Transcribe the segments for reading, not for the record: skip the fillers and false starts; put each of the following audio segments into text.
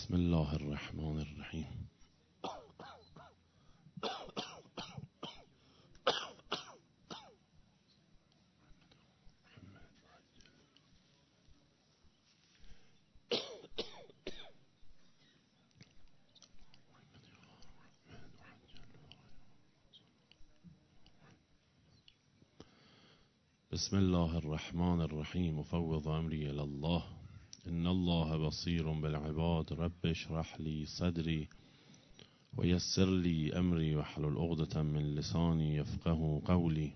بسم الله الرحمن الرحیم. بسم الله الرحمن الرحیم. افوض امری الی الله ان الله بصیر بالعباد. رب اشرح لی صدری و یسر لی امری واحلل عقدة من لسانی یفقهوا قولی.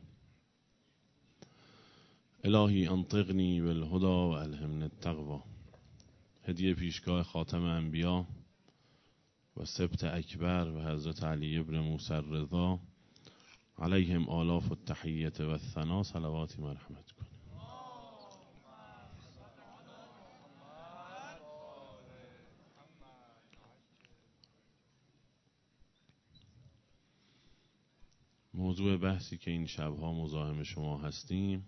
الهی انطقنی بالهدی و الهمنی التقوی. هدیه پیشگاه خاتم انبیا و سبط اکبر و حضرت علی ابن موسی الرضا علیهم آلاف التحیت و الثنا. صلواتی مرحمت کن. موضوع بحثی که این شبها مزاحم شما هستیم،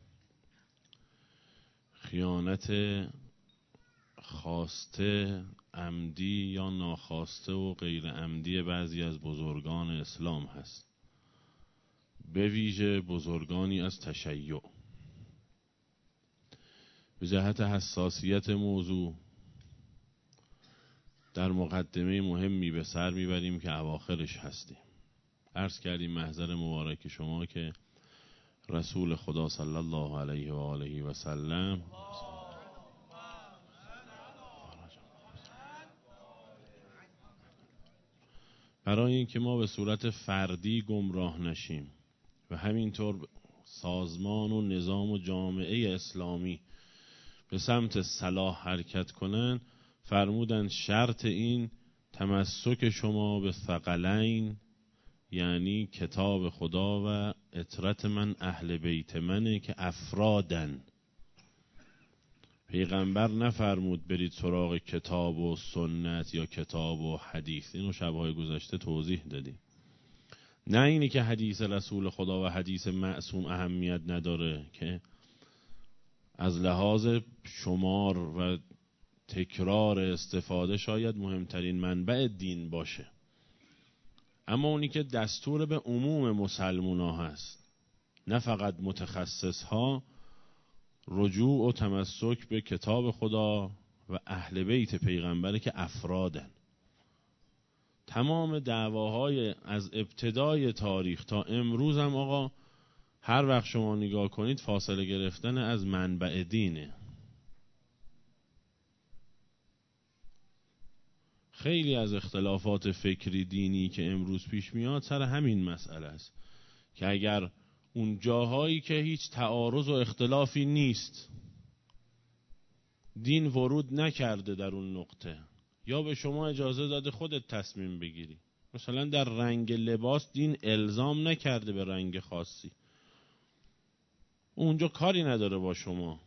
خیانت خواسته، عمدی یا ناخواسته و غیر عمدی بعضی از بزرگان اسلام هست، به ویژه بزرگانی از تشیع. به جهت حساسیت موضوع در مقدمه مهمی به سر میبریم که اواخرش هستیم. عرض کردیم محضر مبارک شما که رسول خدا صلی الله علیه و آله و سلم برای اینکه ما به صورت فردی گمراه نشیم و همینطور سازمان و نظام و جامعه اسلامی به سمت صلاح حرکت کنن، فرمودن شرط این تمسک شما به ثقلین، یعنی کتاب خدا و اطرت من اهل بیت منه که افرادن. پیغمبر نفرمود برید سراغ کتاب و سنت یا کتاب و حدیث. اینو شبهای گذشته توضیح دادیم. نه اینی که حدیث رسول خدا و حدیث معصوم اهمیت نداره که از لحاظ شمار و تکرار استفاده شاید مهمترین منبع دین باشه، اما اونی که دستور به عموم مسلمان ها هست، نه فقط متخصص ها، رجوع و تمسک به کتاب خدا و اهل بیت پیغمبره که افرادن. تمام دعواهای از ابتدای تاریخ تا امروز هم آقا هر وقت شما نگاه کنید فاصله گرفتن از منبع دینه. خیلی از اختلافات فکری دینی که امروز پیش میاد سر همین مسئله است که اگر اون جاهایی که هیچ تعارض و اختلافی نیست دین ورود نکرده در اون نقطه، یا به شما اجازه داده خودت تصمیم بگیری، مثلا در رنگ لباس دین الزام نکرده به رنگ خاصی، اونجا کاری نداره با شما.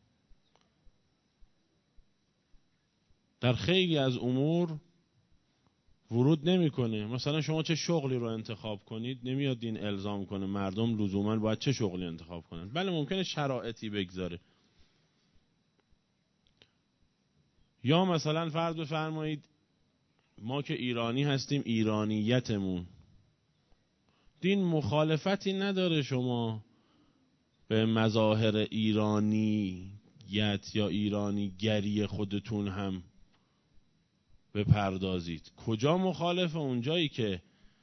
در خیلی از امور ورود نمیکنه. مثلا شما چه شغلی رو انتخاب کنید نمیاد دین الزام کنه مردم لزوما باید چه شغلی انتخاب کنن. بله ممکنه شرایطی بگذاره. یا مثلا فرض بفرمایید ما که ایرانی هستیم، ایرانیتمون دین مخالفتی نداره شما به مظاهر ایرانیت یا ایرانی گری خودتون هم بپردازید. کجا مخالفه؟ اونجایی که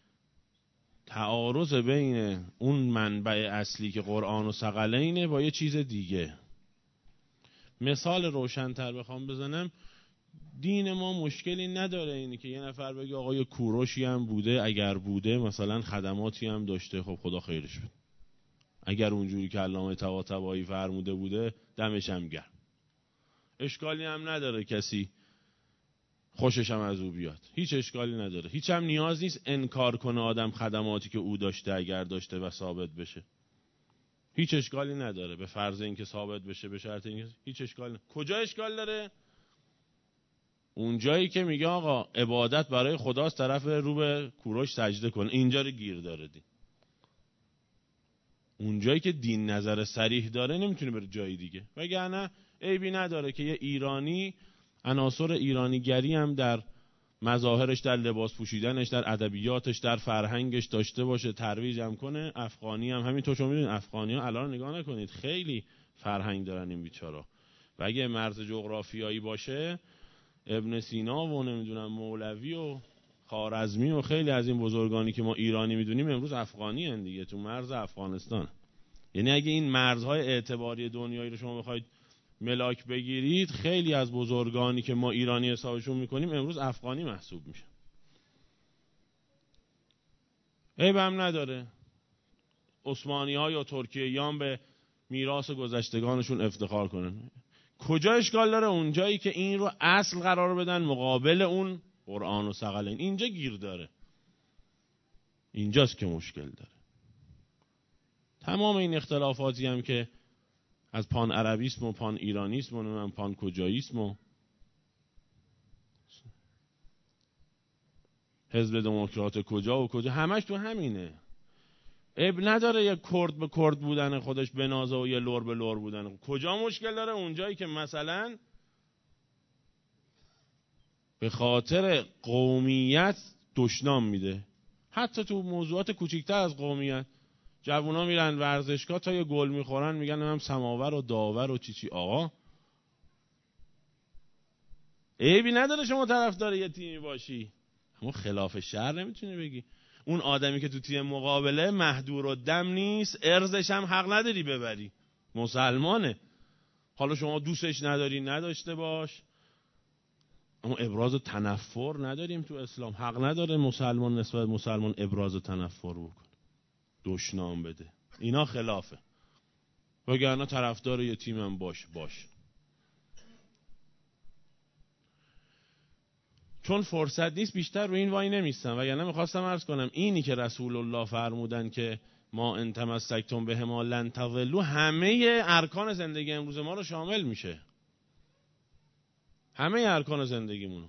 تعارض بین اون منبع اصلی که قرآن و ثقلینه با یه چیز دیگه. مثال روشن‌تر بخوام بزنم، دین ما مشکلی نداره اینی که یه نفر بگه آقا یه کوروشی هم بوده، اگر بوده مثلا خدماتی هم داشته، خب خدا خیرش بده، اگر اونجوری که علامه طباطبایی فرموده بوده دمش هم گرم، اشکالی هم نداره کسی خوشش هم از او بیاد، هیچ اشکالی نداره. هیچ هم نیاز نیست انکار کنه آدم خدماتی که او داشته اگر داشته و ثابت بشه، هیچ اشکالی نداره به فرض اینکه ثابت بشه، به شرط اینکه هیچ اشکالی نداره. کجا اشکال داره؟ اون جایی که میگه آقا عبادت برای خداست، طرف رو به کوروش سجده کن، اینجا رو گیر داره دین. اون جایی که دین نظر صریح داره نمیتونه بره جای دیگه، وگرنه عیبی نداره که یه ایرانی عناصر ایرانیگری هم در مظاهرش، در لباس پوشیدنش، در ادبیاتش، در فرهنگش داشته باشه، ترویج هم کنه. افغانی هم همینطور. شما میدونید افغانی ها الان نگاه نکنید خیلی فرهنگ دارن این بیچارا، و اگه مرز جغرافیایی باشه ابن سینا و نمیدونم مولوی و خوارزمی و خیلی از این بزرگانی که ما ایرانی میدونیم امروز افغانی هن دیگه، تو مرز افغانستان. یعنی اگه این مرزهای اعتباری دنیایی رو شما بخواید ملاک بگیرید، خیلی از بزرگانی که ما ایرانی حسابشون میکنیم امروز افغانی محسوب میشن. عیب هم نداره عثمانی ها یا ترکیه‌ایان به میراث گذشتگانشون افتخار کنن. کجا اشکال داره؟ اونجایی که این رو اصل قرار بدن مقابل اون قرآن و ثقلین. اینجا گیر داره، اینجاست که مشکل داره. تمام این اختلافاتی هم که از پان عربیسم و پان ایرانیسم و پان کجاییسم و حزب دموکرات کجا و کجا، همش تو همینه. عیب نداره یه کرد به کرد بودن خودش بنازه و یه لور به لور بودن. کجا مشکل داره؟ اونجایی که مثلا به خاطر قومیت دشنام میده. حتی تو موضوعات کوچیکتر از قومیت، جوونا میرن ورزشگاه تا یه گل میخورن میگن هم سماور و داور و چی. آقا عیبی نداره شما طرفدار یه تیمی باشی، اما خلاف شرع نمیتونی بگی. اون آدمی که تو تیم مقابله مهدور و دم نیست، ارزش هم حق نداری ببری، مسلمانه. حالا شما دوستش نداری نداشته باش، اما ابراز تنفر نداریم تو اسلام. حق نداره مسلمان نسبت مسلمان ابراز تنفر بکنه، دشنام بده. اینا خلافه. وگرنه طرفدار یه تیمم باش. چون فرصت نیست بیشتر رو این وای نمیستم، وگرنه میخواستم عرض کنم اینی که رسول الله فرمودن که ما ان تمسکتم بهما لن تضلوا، همه ارکان زندگی امروز ما رو شامل میشه، همه ارکان زندگیمونو.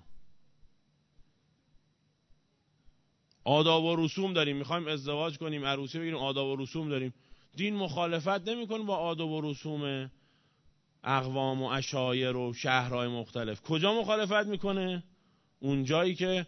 آداب و رسوم داریم، میخوایم ازدواج کنیم، عروسی بگیریم، آداب و رسوم داریم. دین مخالفت نمیکنه با آداب و رسوم اقوام و عشایر و شهرهای مختلف. کجا مخالفت میکنه؟ اونجایی که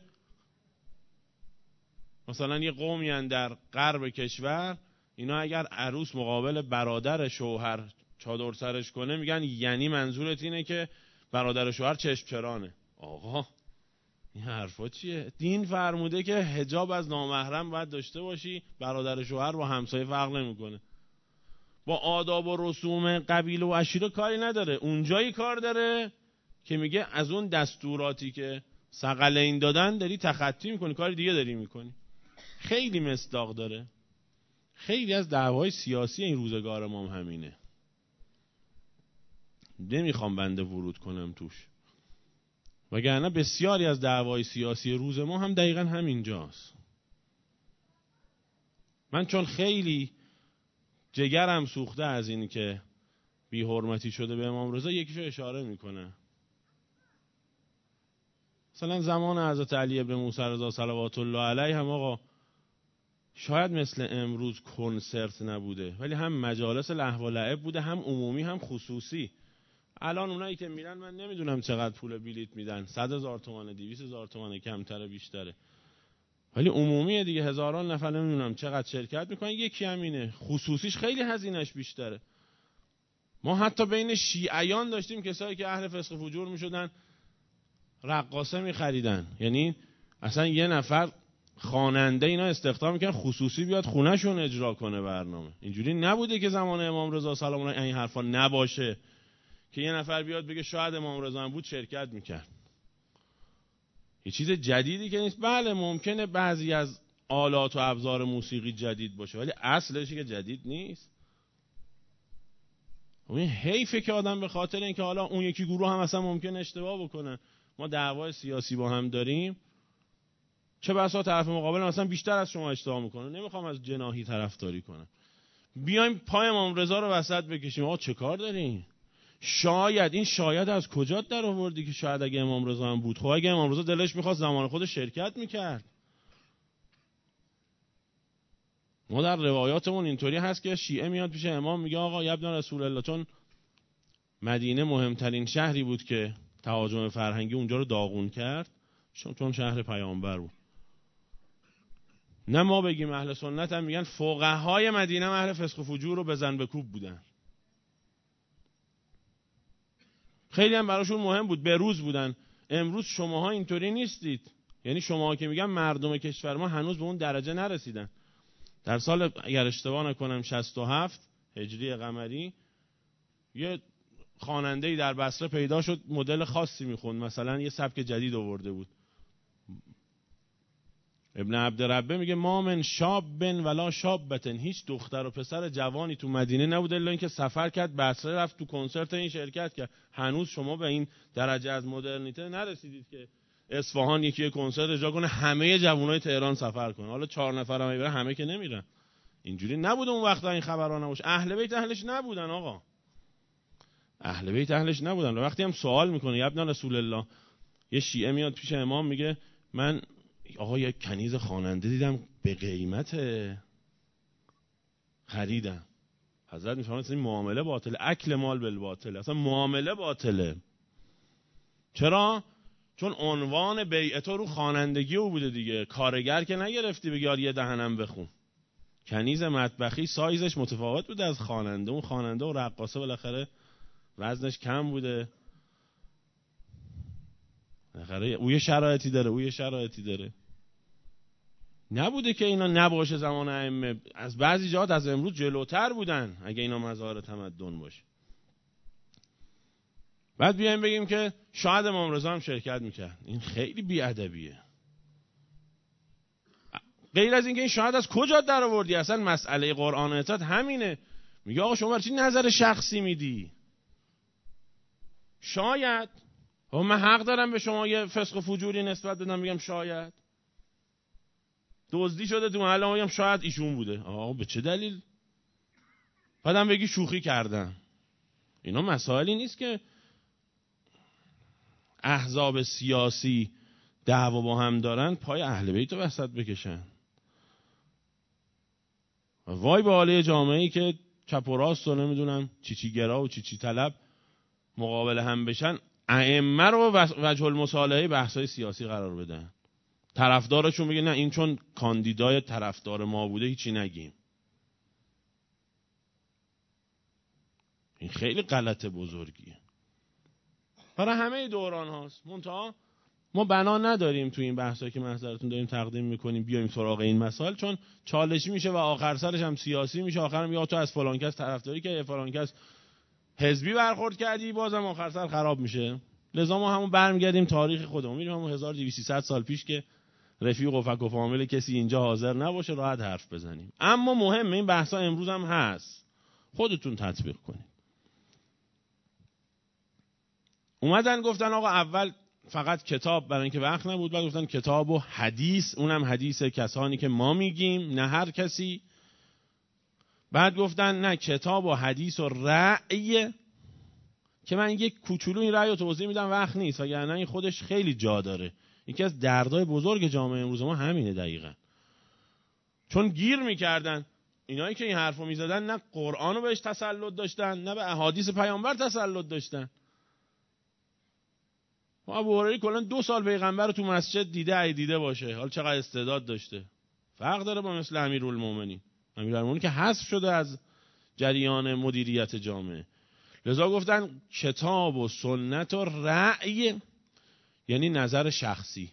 مثلا یه قومی هن در غرب کشور، اینا اگر عروس مقابل برادر شوهر چادر سرش کنه میگن یعنی منظورت اینه که برادر شوهر چشم چرانه. آقا این حرفا چیه؟ دین فرموده که حجاب از نامحرم باید داشته باشی، برادر شوهر با همسایه فرق نمیکنه. با آداب و رسوم قبیله و عشیره کاری نداره. اونجایی کار داره که میگه از اون دستوراتی که ثقلین دادن داری تخطی میکنی، کاری دیگه داری میکنی. خیلی مصداق داره. خیلی از دعوای سیاسی این روزگار ما هم همینه. نمیخوام بنده ورود کنم توش، وگرنه بسیاری از دعوای سیاسی روز ما هم دقیقا همینجاست. من چون خیلی جگرم سوخته از این که بی حرمتی شده به امام رضا، یکیشو اشاره میکنه. مثلا زمان حضرت علی ابن موسی رضا صلوات الله علیه هم آقا شاید مثل امروز کنسرت نبوده، ولی هم مجالس لهو و لعب بوده، هم عمومی هم خصوصی. الان اونایی که میرن من نمیدونم چقدر پول بلیت میدن، 100,000 تومانه، 200,000 تومانه، کمتره بیشتره، ولی عمومیه دیگه، هزاران نفر نمیدونم چقدر شرکت میکنن. یکی همینه، خصوصیش خیلی هزینهش بیشتره. ما حتی بین شیعیان داشتیم کسایی که اهل فسق و فجور میشدن رقاصه میخریدن، یعنی اصلا یه نفر خواننده اینا استخدام میکنن خصوصی بیاد خونهشون اجرا کنه برنامه. اینجوری نبوده که زمان امام رضا سلام الله این حرفا نباشه که یه نفر بیاد بگه شاید امام رضا هم بود شرکت میکرد. یه چیز جدیدی که نیست. بله ممکنه بعضی از آلات و ابزار موسیقی جدید باشه، ولی اصلش که جدید نیست. این حیفه که آدم به خاطر اینکه حالا اون یکی گروه هم اصلا ممکنه اشتباه بکنه، ما دعوای سیاسی با هم داریم، چه بسا طرف مقابل مثلا بیشتر از شما اشتباه میکنه. نمیخوام از جناحی طرفداری کنم، بیایم پای امام رضا رو وسط بکشیم. آقا چه کار دارین؟ شاید این شاید از کجا در آوردی که شاید اگه امام رضا هم بود؟ خب اگه امام رضا دلش میخواست زمان خودش شرکت میکرد. ما در روایاتمون اینطوری هست که شیعه میاد پیش امام میگه آقا ابن رسول الله، چون مدینه مهمترین شهری بود که تهاجم فرهنگی اونجا رو داغون کرد، چون شهر پیامبر بود. نه ما بگیم اهل سنت هم میگن فقهای مدینه اهل فسق و فجور رو بزن بکوب بودن. خیلی هم براشون مهم بود، بروز بودن. امروز شماها اینطوری نیستید. یعنی شماها که میگن مردم کشور ما هنوز به اون درجه نرسیدن. در سال اگر اشتباه نکنم 67 هجری قمری یه خواننده‌ای در بصره پیدا شد مدل خاصی میخوند، مثلا یه سبک جدید آورده بود. ابن عبدربه میگه ما من شابن ولا شابتن، هیچ دختر و پسر جوانی تو مدینه نبود الا اینکه سفر کرد بصره رفت تو کنسرت این شرکت کرد. هنوز شما به این درجه از مدرنیته نرسیدید که اصفهان یکی کنسرت اجرا کنه همه جوانای تهران سفر کنه. حالا 4 نفر هم میبره همه که نمیرن. اینجوری نبود اون وقتا، این خبرا نباشه. اهل بیت اهلش نبودن آقا، اهل بیت اهلش نبودن. وقتی هم سوال میکنه ابن رسول الله، یه شیعه میاد پیش امام میگه من آقا یک کنیز خواننده دیدم به قیمت خریدم. حضرت میفرماید این معامله باطله، اکل مال بالباطل، اصلا معامله باطله. چرا؟ چون عنوان بیعت رو خوانندگی او بوده دیگه، کارگر که نگرفتی بگی یه دهنم بخون. کنیز مطبخی سایزش متفاوت بوده از خواننده. اون خواننده و رقاصه بالاخره وزنش کم بوده، بالاخره او یه شرایطی داره، نبوده که اینا نباشه. زمان ائمه از بعضی جهات از امروز جلوتر بودن اگه اینا مظاهر تمدن باشه. بعد بیایم بگیم که شاید امام رضا هم شرکت میکرد، این خیلی بی‌ادبیه. غیر از اینکه این شاید از کجا در آوردی؟ اصلا مسئله قرآن و اطاعت همینه. میگه آقا شما برای چی نظر شخصی میدی؟ شاید من حق دارم به شما یه فسق و فجوری نسبت بدم، میگم شاید دزدی شده تو محله، میگم شاید ایشون بوده. آقا به چه دلیل؟ بعدم بگی شوخی کردن. اینا مسائلی نیست که احزاب سیاسی دعوا با هم دارن پای اهل بیت رو وسط بکشن. وای به حاله جامعه‌ای که چپ و راست و نمیدونم چی گرا و چی طلب مقابل هم بشن، ائمه رو وجه المصالحه بحث‌های سیاسی قرار بدن. طرفدارشون میگه نه این چون کاندیدای طرفدار ما بوده هیچی نگیم. این خیلی غلط بزرگیه. برای همه دوران هاست. منتها ما بنا نداریم تو این بحثایی که محضرتون داریم تقدیم میکنیم بیایم سراغ این مسائل، چون چالشی میشه و آخر سرش هم سیاسی میشه. آخرم یا تو از فلان کس طرفداری که فلان کس حزبی برخورد کردی، بازم آخر سر خراب میشه. لذا ما همون برمیگردیم تاریخ خودمون، میریم همون 1200 سال پیش که رفیق و فک و فامیل کسی اینجا حاضر نباشه راحت حرف بزنیم. اما مهمه این بحثا امروز هم هست، خودتون تطبیق کنید. اومدن گفتن آقا اول فقط کتاب برای اینکه وقت نبود، بعد گفتن کتاب و حدیث، اونم حدیث کسانی که ما میگیم نه هر کسی. بعد گفتن نه کتاب و حدیث و رأی، که من یک کوچولو این رأی رو توضیح میدم وقت نیست وگرنه این خودش خیلی جا داره. یکی از دردهای بزرگ جامعه امروز ما همینه دقیقاً. چون گیر میکردن اینایی که این حرفو میزدن، نه قرآن رو بهش تسلط داشتن نه به احادیث پیامبر تسلط داشتن. ابو هریره کلا 2 سال پیغمبر رو تو مسجد دیده باشه، حالا چقدر استعداد داشته. فرق داره با مثل امیرالمومنین که حذف شده از جریان مدیریت جامعه. لذا گفتن کتاب و سنت و رأی یعنی نظر شخصی.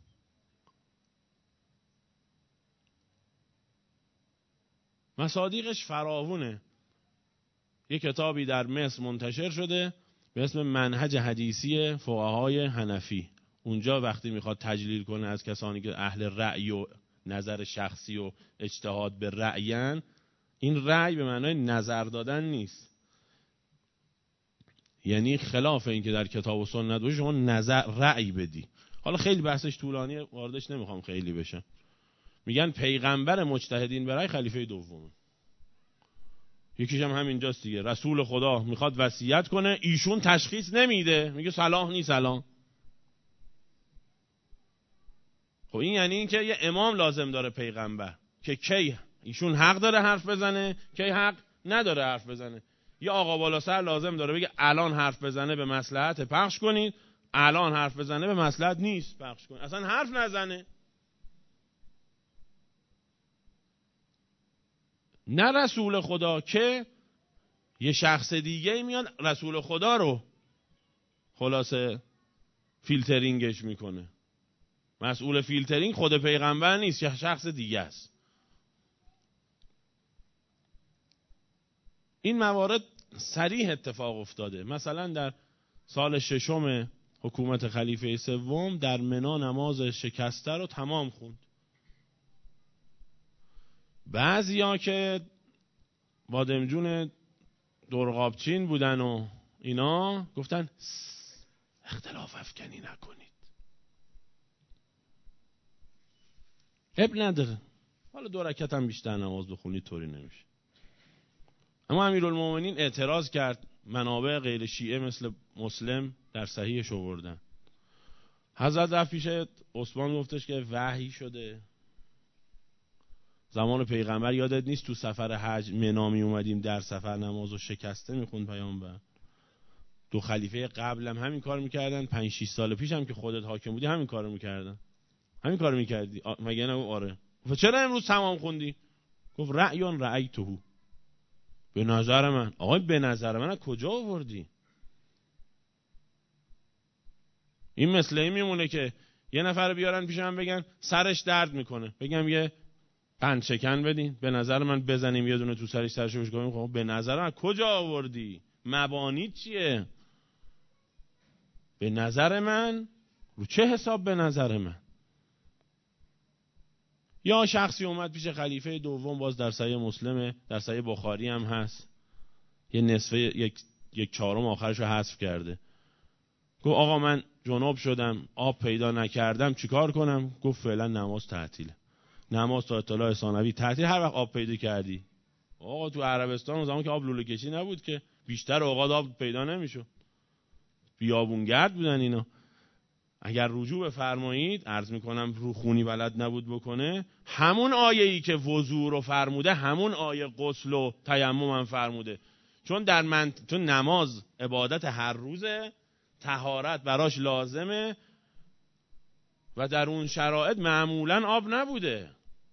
مصادیقش فراوونه. یه کتابی در مصر منتشر شده به اسم منهج حدیثی فقهای حنفی. اونجا وقتی میخواد تجلیل کنه از کسانی که اهل رأی و نظر شخصی و اجتهاد به رأیان، این رأی به معنای نظر دادن نیست، یعنی خلاف این که در کتاب و سنت باشه شما نظر رأی بدی. حالا خیلی بحثش طولانیه، واردش نمیخوام خیلی بشم. میگن پیغمبر مجتهدین برای خلیفه دومه. یکیش هم همینجاست دیگه، رسول خدا میخواد وصیت کنه، ایشون تشخیص نمیده، میگه صلاح نیست صلاح. خب این یعنی این که یه امام لازم داره پیغمبر که کی ایشون حق داره حرف بزنه، کی حق نداره حرف بزنه. یه آقا بالا سر لازم داره بگه الان حرف بزنه به مصلحت پخش کنید، الان حرف بزنه به مصلحت نیست پخش کنه، اصلا حرف نزنه. نه رسول خدا که یه شخص دیگه میاد رسول خدا رو خلاصه فیلترینگش میکنه. مسئول فیلترینگ خود پیغمبر نیست، یه شخص دیگه است. این موارد صریح اتفاق افتاده. مثلا در سال 6 حکومت خلیفه سوم در منا نماز شکسته رو تمام خوند. بعضیا که بادمجون درغابچین بودن و اینا گفتن اختلاف افکنی نکنید، اب نداره، حالا 2 رکعت هم بیشتر نماز بخونید طوری نمیشه. اما امیرالمومنین اعتراض کرد. منابع غیر شیعه مثل مسلم در صحیحش آوردن. حضرت رفت پیش عثمان گفتش که وحی شده. زمان پیغمبر یادت نیست تو سفر حج منا می اومدیم در سفر نمازو شکسته میخوند پیامبر. 2 خلیفه قبلم همین کار میکردن، 5-6 سال پیش هم که خودت حاکم بودی همین کارو میکردن. همین کارو میکردی مگه نه؟ آره. گفت چرا امروز تمام خوندی؟ گفت رأیون رأیتهو، به نظر من. آقای به نظر من از کجا آوردی؟ این مسئله میمونه که یه نفر بیارن پیش من بگن سرش درد میکنه، بگم یه قند شکن بدین، به نظر من بزنیم یه دونه تو سرش بشکنیم. خب به نظر من کجا آوردی؟ مبانی چیه؟ به نظر من رو چه حساب به نظر من؟ یا شخصی اومد پیش خلیفه دوم، باز در صحیح مسلمه، در صحیح بخاری هم هست، یه نصفه یک چهارم آخرش رو حذف کرده. گفت آقا من جنوب شدم، آب پیدا نکردم، چیکار کنم؟ گفت فعلا نماز تعطیله. نماز تا اطلاع ثانوی تعطیل. هر وقت آب پیدا کردی. آقا تو عربستان اون زمان که آب لوله کشی نبود که، بیشتر اوقات آب پیدا نمیشد، بیابونگرد بودن اینا. اگر رجوع بفرمایید، عرض میکنم رو خونی بلد نبود بکنه، همون آیه‌ای که وضو رو فرموده همون آیه غسل و تیمم هم فرموده. چون چون نماز عبادت هر روزه، طهارت براش لازمه و در اون شرایط معمولا آب نبوده.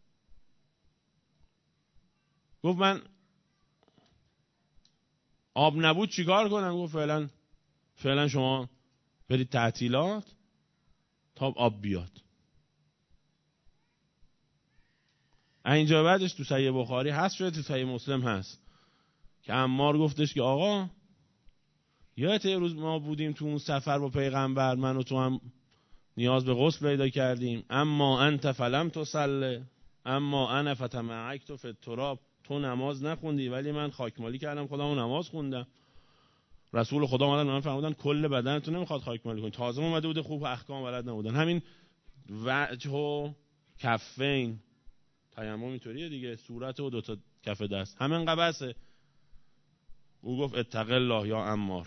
گفت من آب نبود چیکار کنم؟ گفت فعلا شما برید تعطیلات تا آب بیاد. اینجا بعدش تو صحیح بخاری هست شده، تو صحیح مسلم هست که عمار گفتش که آقا یادت یه روز ما بودیم تو اون سفر با پیغمبر، من و تو هم نیاز به غسل پیدا کردیم، اما انت فلم تصلی اما انا فتمعکت فی التراب، تو نماز نخوندی ولی من خاکمالی کردم خودمو نماز خوندم. رسول خدا اومدن من فرمودن کل بدنتون نمیخواد خاکمالی کنی. تازه اومده بوده خوب احکام بلد نبودن. همین وجه و کفین، تیمم اینطوریه دیگه، صورت و 2 کف دست همین قبسه. او گفت اتق الله یا عمار،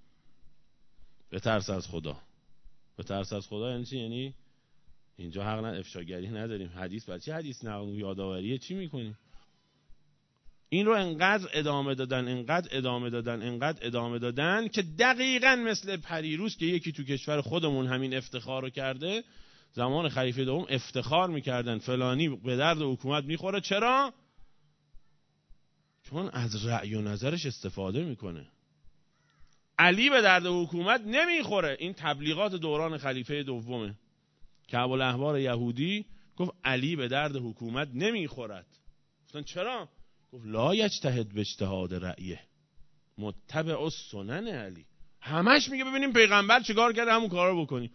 بترس از خدا. بترس از خدا یعنی چی؟ یعنی اینجا حق افشاگری نداریم. حدیث بچه حدیث نقل یادآوریه چی میکنیم؟ این رو انقدر ادامه دادن که دقیقاً مثل پریروز که یکی تو کشور خودمون همین افتخار رو کرده. زمان خلیفه دوم افتخار میکردن فلانی به درد حکومت میخوره. چرا؟ چون از رأی و نظرش استفاده میکنه. علی به درد حکومت نمیخوره. این تبلیغات دوران خلیفه دومه که ابوالاحبار یهودی گفت علی به درد حکومت نمیخورد. گفتن چرا؟ گفت لا یجتهد به اجتهاد رأیه متبع السنن علی. همش میگه ببینیم پیغمبر چیکار کرده همون کارو بکنیم.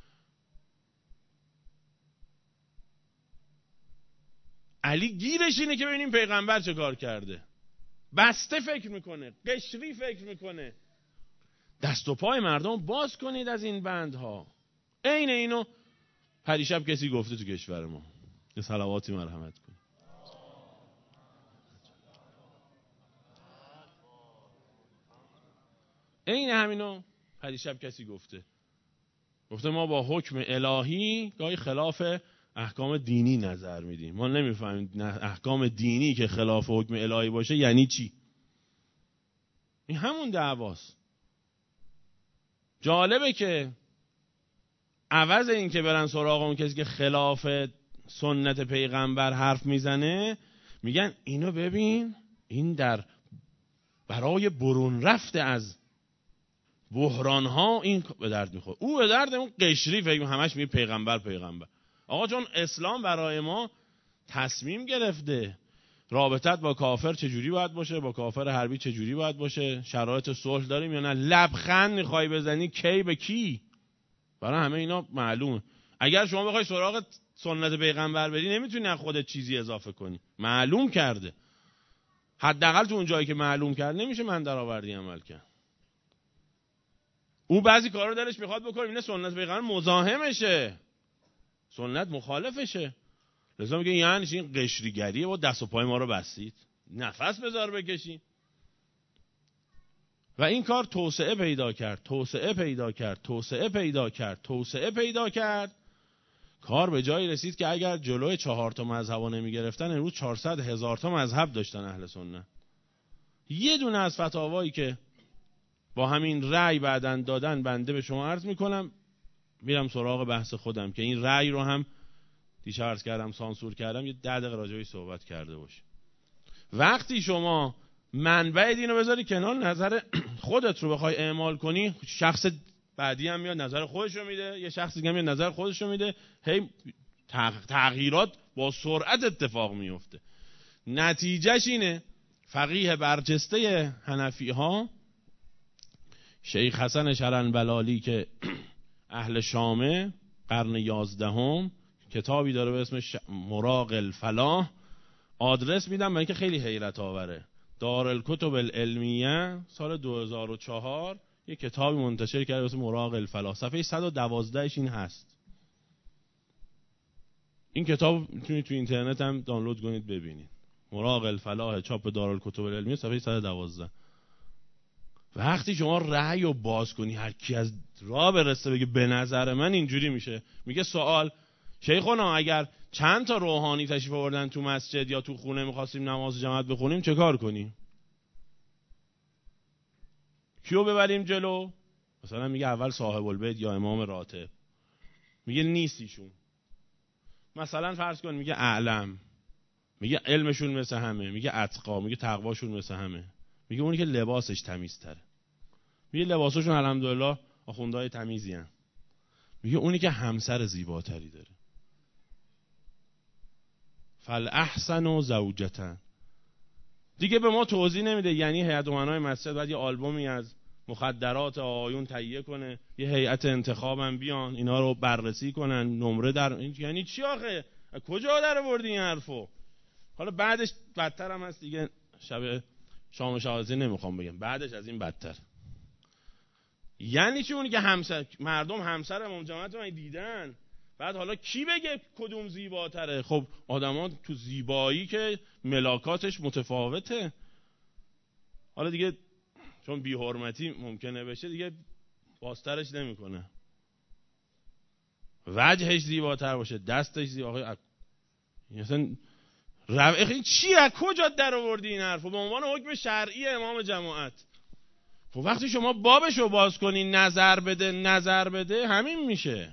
علی گیرش اینه که ببینیم پیغمبر چه کار کرده. بسته فکر میکنه، قشری فکر میکنه. دست و پای مردم باز کنید از این بندها. عین اینو پریشب کسی گفته تو کشور ما. یه صلواتی مرحمت کن. عین همینو پریشب کسی گفته ما با حکم الهی گاهی خلاف احکام دینی نظر میدیم. ما نمیفهمیم احکام دینی که خلاف حکم الهی باشه یعنی چی. این همون دعواست. جالبه که عوض این که برن سراغ اون کسی که خلاف سنت پیغمبر حرف میزنه، میگن اینو ببین، این برای برون رفته از بحران ها این به درد میخوره. او به درد اون قشری فکر همش میگه پیغمبر. آقا چون اسلام برای ما تصمیم گرفته رابطت با کافر چجوری باید باشه، با کافر حربی چجوری باید باشه، شرایط صلح داریم یا نه، لبخند میخوای بزنی کی به کی، برای همه اینا معلومه. اگر شما بخوای سراغ سنت پیغمبر بری نمیتونی از خودت چیزی اضافه کنی، معلوم کرده. حداقل تو اون جایی که معلوم کرد نمیشه من درآوردی عمل کرد. او بعضی کارا دلش میخواد بکنه، اینه سنت پیغمبر مزاحمشه، سنت مخالفشه، لذا میگه یعنی این قشریگریه و دست و پای ما رو بستید، نفس بذار بکشیم. و این کار توسعه پیدا کرد. کار به جایی رسید که اگر جلوی 4 تا مذهبا نمی گرفتن، امروز 400,000 تا مذهب داشتن اهل سنت. یه دونه از فتاوایی که با همین رأی بعدن دادن بنده به شما عرض میکنم، میرم سراغ بحث خودم که این رأی رو هم دیشب عرض کردم سانسور کردم، یه 10 دقیقه راجع بهش صحبت کرده باشیم. وقتی شما منبع دین رو بذاری کنار، نظر خودت رو بخوای اعمال کنی، شخص بعدی هم میاد نظر خودش رو میده، یه شخص دیگه میاد نظر خودش رو میده، هی تغییرات با سرعت اتفاق میفته. نتیجهش اینه فقیه برجسته حنفی ها شیخ حسن شرنبلالی که اهل شامه، قرن 11، کتابی داره به اسم مراغ الفلاح. آدرس میدم برای اینکه خیلی حیرت آوره. دارالکتب العلمیه سال 2004 یه کتابی منتشر کرده به اسم مراغ الفلاح، صفحه 112 این هست. این کتاب میتونید تو اینترنت هم دانلود کنید ببینید. مراغ الفلاح، چاپ دارالکتب العلمیه، صفحه 112. وقتی شما رأی رو باز کنی، هر کی از راه برسه بگه به نظر من اینجوری میشه، میگه سوال شیخونا اگر چند تا روحانی تشریف آوردن تو مسجد یا تو خونه می‌خواستیم نماز جماعت بخونیم چه کار کنیم؟ کیو ببریم جلو؟ مثلا میگه اول صاحب البیت یا امام راتب، میگه نیست ایشون. مثلا فرض کن میگه اعلم، میگه علمشون مثل همه، میگه اتقا، میگه تقواشون مثل همه، میگه اونی که لباسش تمیزتره، میگه لباسشون الحمدلله آخوندهای تمیزی هن، میگه اونی که همسر زیباتری داره. فالاحسن زوجتن. دیگه به ما توضیح نمیده یعنی هیئت امنای مسجد باید یه آلبومی از مخدرات آقایون تهیه کنه، یه هیئت انتخابم بیان اینا رو بررسی کنن، نمره در یعنی چی آخه؟ کجا در آوردی این حرفو؟ حالا بعدش بدتر هم هست دیگه، شب شام شهادتی نمیخوام بگم، بعدش از این بدتر. یعنی چی اونی که مردم همسر امام جماعت رو دیدن؟ بعد حالا کی بگه کدوم زیباتره؟ خب آدما تو زیبایی که ملاکاتش متفاوته. حالا دیگه چون بی حرمتی ممکنه بشه دیگه باسترش نمیکنه، وجهش زیباتر باشه، دستش زیبا. مثلا این چیه؟ کجا در آوردی این حرفو؟ به عنوان حکم شرعی امام جماعت. خب وقتی شما بابشو باز کنی نظر بده همین میشه.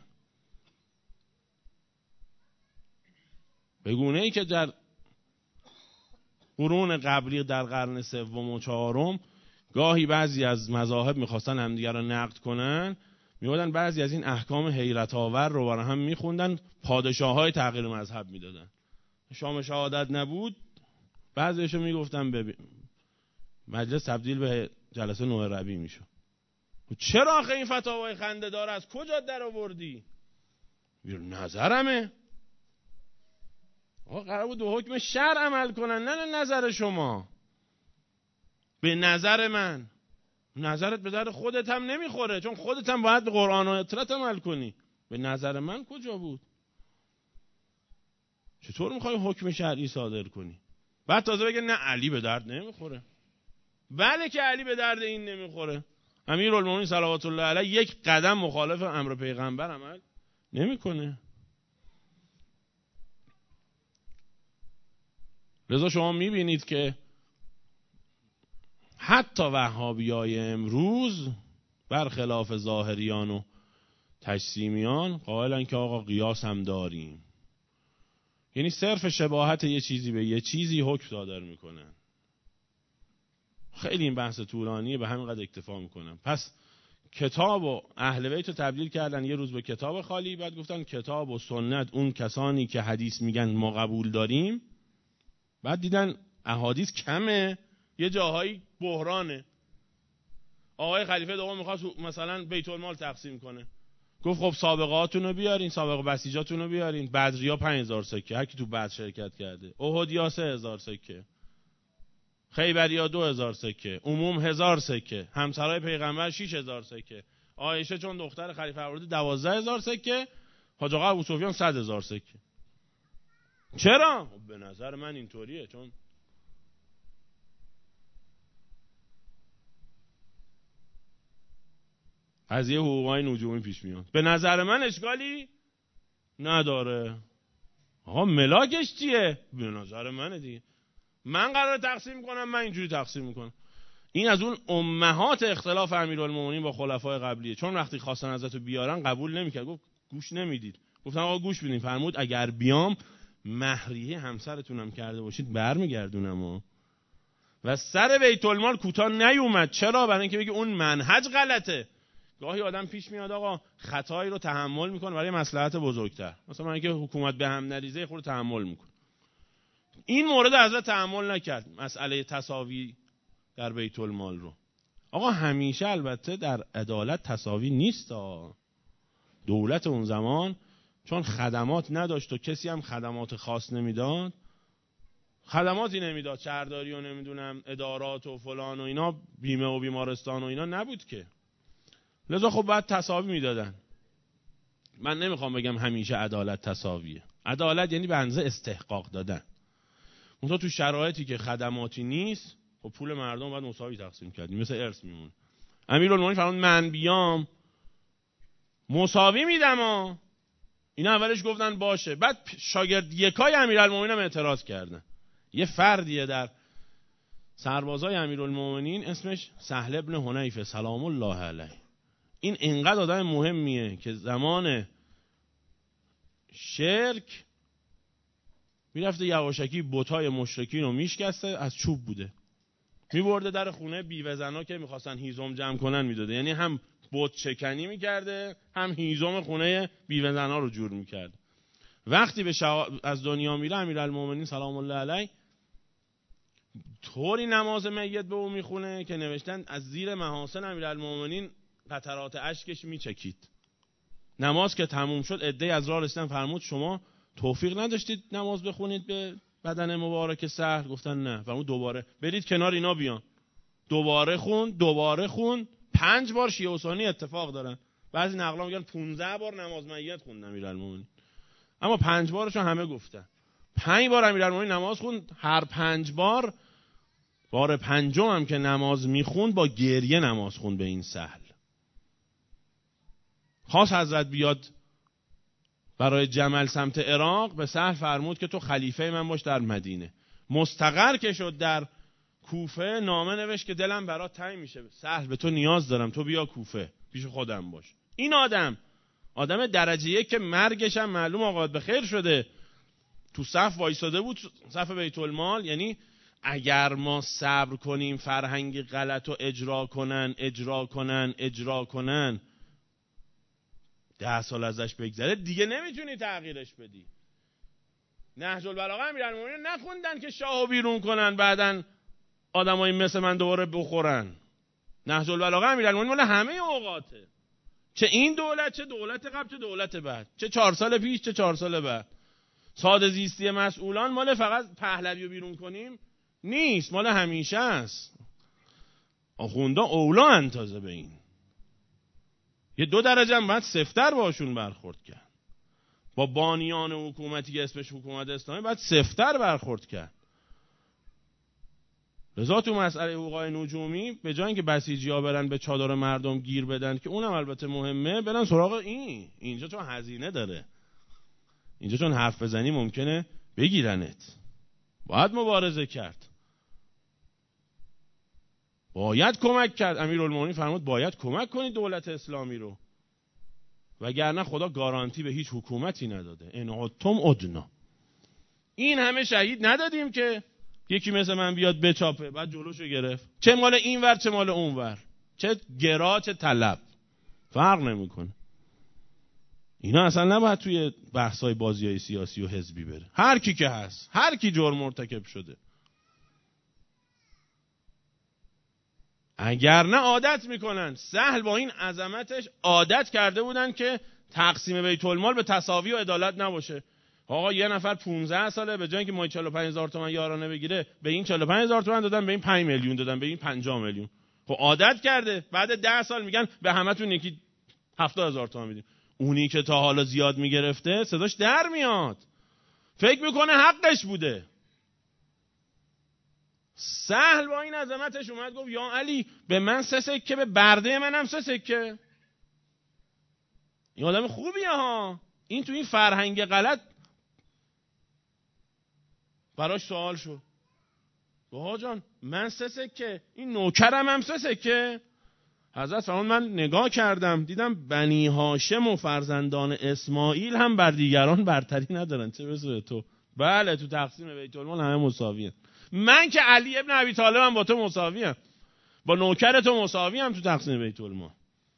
به گونه‌ای که در قرون قبلی در قرن 3 و 4 گاهی بعضی از مذاهب میخواستن همدیگر رو نقد کنن، میودن بعضی از این احکام حیرت آور رو برای هم میخوندن، پادشاه‌های تغییر مذهب میدادن. شام شهادت نبود، بعضیشو میگفتن ببین مجلس تبدیل به جلسه 9 ربیع میشه. چرا آخه این فتاوای خنده دار از کجا در آوردی؟ نظرمه. آقا قرار بود دو حکم شرع عمل کنن، نه نظر شما. به نظر من، نظرت به درد خودت هم نمیخوره، چون خودت هم باید به قرآن و اطرت عمل کنی. به نظر من کجا بود؟ چطور میخوای حکم شرعی صادر کنی؟ بعد تازه بگه نه علی به درد نمیخوره. بله که علی به درد این نمیخوره. امیرالمومنین صلوات الله علیه یک قدم مخالف امر پیغمبر عمل نمیکنه. لذا شما میبینید که حتی وهابیای امروز برخلاف ظاهریان و تجسیمیان قائلن که آقا قیاس هم داریم. یعنی صرف شباهت یه چیزی به یه چیزی حکم صادر میکنن. خیلی این بحث طولانیه، به همین قدر اکتفا میکنم. پس کتاب و اهل بیت رو تبدیل کردن یه روز به کتاب خالی، بعد گفتن کتاب و سنت اون کسانی که حدیث میگن ما قبول داریم، بعد دیدن احادیث کمه، یه جاهایی بحرانه. آقای خلیفه دوم میخواست مثلا بیت المال تقسیم کنه، گفت خب سابقاتون رو بیارین، سابقه بسیجاتون رو بیارین. بدریا 5000 سکه، هر کی تو بدر شرکت کرده. احدیا 3000 سکه، خیبریا 2000 سکه، عموم 1000 سکه، همسرای پیغمبر 6000 سکه، عایشه چون دختر خلیفه آورده 12000 سکه، حاج آقا ابوسفیان 100000 سکه. چرا؟ به نظر من اینطوریه، چون قضیه حقوقای نجومی پیش میاد. به نظر من اشکالی نداره. آقا ملاکش چیه؟ به نظر منه دیگه. من قراره تقسیم کنم، من اینجوری تقسیم میکنم. این از اون امهات اختلاف امیرالمومنین با خلفای قبلیه، چون وقتی خواستن ازتو بیارن قبول نمیکرد، گفت گوش نمیدید. گفتن آقا گوش بدین، فرمود اگر بیام مهریه همسرتونم کرده باشید برمیگردونم. و سر بیت المال کوتاه نیومد. چرا؟ برای اینکه بگه اون منهج غلطه. گاهی آدم پیش میاد آقا خطایی رو تحمل میکنه برای مصلحت بزرگتر، مثلا اینکه حکومت به هم نریزه خود تحمل میکنه. این مورد حضرت تحمل نکرد، مسئله تساوی در بیت المال رو. آقا همیشه البته در عدالت تساوی نیست. دولت اون زمان چون خدمات نداشت و کسی هم خدمات خاص نمیداد، خدماتی نمیداد، شهرداری و نمیدونم ادارات و فلان و اینا، بیمه و بیمارستان و اینا نبود که، لذا خب بعد تساوی میدادن. من نمیخوام بگم همیشه عدالت تساویه. عدالت یعنی به اندازه استحقاق دادن. منتها تو شرایطی که خدماتی نیست، خب پول مردم باید مساوی تقسیم کردیم، مثل ارث میمونه. امیرالمومنین فرمود من بیام مساوی میدم. اینا اولش گفتن باشه، بعد شاگرد یکای امیرالمومنین هم اعتراض کردن. یه فردیه در سربازای امیرالمومنین اسمش سهل ابن حنیفه سلام الله علیه. این اینقدر آدم مهمیه که زمان شرک میرفته یواشکی بتای مشرکین رو میشکسته، از چوب بوده، میبرده در خونه بیوه زنا که میخواستن هیزم جمع کنن میداده. یعنی هم بت چکنی میکرده، هم هیزم خونه بیوه زنا رو جور میکرده. وقتی از دنیا میره امیرالمومنین سلام الله علیه طوری نماز میت به او میخونه که نوشتن از زیر محاسن امیرالمومنین قطرات اشکش میچکید. نماز که تموم شد عده‌ای از راه رسیدن، فرمود شما توفیق نداشتید نماز بخونید به بدن مبارک سهل؟ گفتن نه. فرمود دوباره برید کنار اینا بیان. دوباره خون 5 بار شیعه و سنی اتفاق دارن. بعضی نقلا میگن 15 بار نماز میت خوند امیرالمومنین، اما 5 بارشو همه گفتن. 5 بار امیرالمومنین نماز خوند. هر 5 بار بار پنجم هم که نماز میخوند با گریه نماز خوند به این سهل. خواست حضرت بیاد برای جمل سمت عراق، به سهل فرمود که تو خلیفه من باش در مدینه. مستقر که شد در کوفه نامه نوشت که دلم برات تنگ میشه سهل، به تو نیاز دارم، تو بیا کوفه پیش خودم باش. این آدم درجه یک که مرگش هم معلوم آقا به خیر شده، تو صف وایساده بود، صف بیت المال. یعنی اگر ما صبر کنیم فرهنگ غلط رو اجرا کنن 10 سال ازش بگذره دیگه نمیتونی تغییرش بدی. نهج البلاغه امیرالمومنین نخوندن که شاهو بیرون کنن بعدن آدمای مثل من دوباره بخورن. نهج البلاغه امیرالمومنین مال همه اوقاته، چه این دولت، چه دولت قبل، چه دولت بعد، چه 4 سال پیش، چه 4 سال بعد. ساده زیستی مسئولان مال فقط پهلوی رو بیرون کنیم نیست، مال همیشه است. آخوندا اولا انتازه به این. یه 2 درجه هم باید سفتر باشون برخورد کرد. با بانیان حکومتی که اسمش حکومت اسلامی باید سفتر برخورد کرد. لذا تو مسئله حقوقای نجومی به جای اینکه بسیجی‌ها برن به چادر مردم گیر بدن که اونم البته مهمه، برن سراغ اینجا چون هزینه داره، اینجا چون حرف بزنی ممکنه بگیرنت، باید مبارزه کرد، باید کمک کرد. امیرالمومنین فرمود باید کمک کنید دولت اسلامی رو. وگرنه خدا گارانتی به هیچ حکومتی نداده. ان عدتم عدنا. این همه شهید ندادیم که یکی مثل من بیاد بچاپه بعد جلوشو گرفت، چه مال این ور چه مال اون ور، چه گرا چه طلب، فرق نمیکنه. اینا اصلا نباید توی بحث‌های بازی‌های سیاسی و حزبی بره. هر کی که هست، هر کی جرم مرتکب شده، اگر نه عادت میکنن. سهل با این عظمتش عادت کرده بودن که تقسیم بیت المال به تساوی و عدالت نباشه. آقا یه نفر 15 ساله به جای اینکه ما 45000 تومان یارانه بگیره، به این 45000 تومان دادن، به این 5 میلیون دادن، به این 50 میلیون. خب عادت کرده. بعد 10 سال میگن به همتون یکی 70000 تومان میدیم. اونی که تا حالا زیاد میگرفته صداش در میاد، فکر میکنه حقش بوده. سهل با این عظمتش اومد گفت یا علی به من 3 سکه، به برده منم 3 سکه. این آدم خوبیه ها. این تو این فرهنگ غلط براش سوال شد. بابا جان من 3 سکه، این نوکرم هم 3 سکه. حضرت فرمان من نگاه کردم دیدم بنی هاشم و فرزندان اسماعیل هم بر دیگران برتری ندارن، چه برسه به تو. بله تو تقسیم بیت المال همه مساویه. من که علی ابن ابی طالبم با تو مساویم، با نوکر تو مساویم تو تقسیم بیت المال.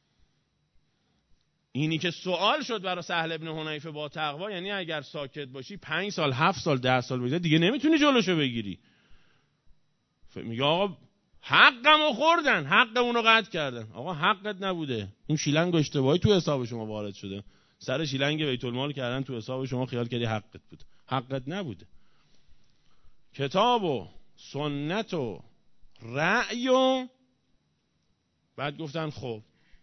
اینی که سوال شد برای سهل ابن حنیفه با تقوا، یعنی اگر ساکت باشی 5 سال 7 سال 10 سال بگذره دیگه نمیتونی جلوشو بگیری. میگه آقا حقمو خوردن، حق اونو قطع کردن. آقا حقت نبوده، اون شیلنگ اشتباهی تو حساب شما وارد شده، سر شیلنگ بیت المال کردن تو حساب شما، خیال کردی حقت بود، حقت نبوده. کتاب و سنت و رأی و بعد گفتن خب